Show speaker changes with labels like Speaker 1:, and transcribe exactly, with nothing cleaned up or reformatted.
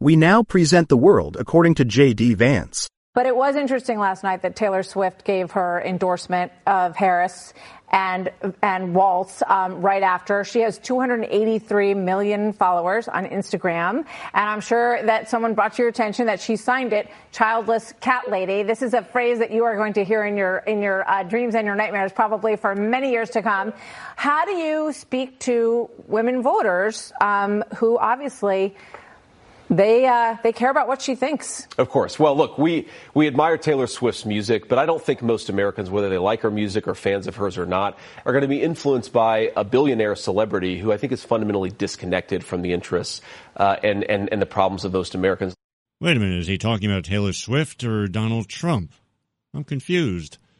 Speaker 1: We now present the world according to J D Vance.
Speaker 2: But it was interesting last night that Taylor Swift gave her endorsement of Harris and and Waltz um, right after. She has two hundred eighty-three million followers on Instagram, and I'm sure that someone brought to your attention that she signed it, "Childless Cat Lady." This is a phrase that you are going to hear in your in your uh, dreams and your nightmares probably for many years to come. How do you speak to women voters um, who obviously They uh, they care about what she thinks?
Speaker 3: Of course. Well, look, we, we admire Taylor Swift's music, but I don't think most Americans, whether they like her music or fans of hers or not, are going to be influenced by a billionaire celebrity who I think is fundamentally disconnected from the interests uh, and, and, and the problems of most Americans.
Speaker 4: Wait a minute. Is he talking about Taylor Swift or Donald Trump? I'm confused.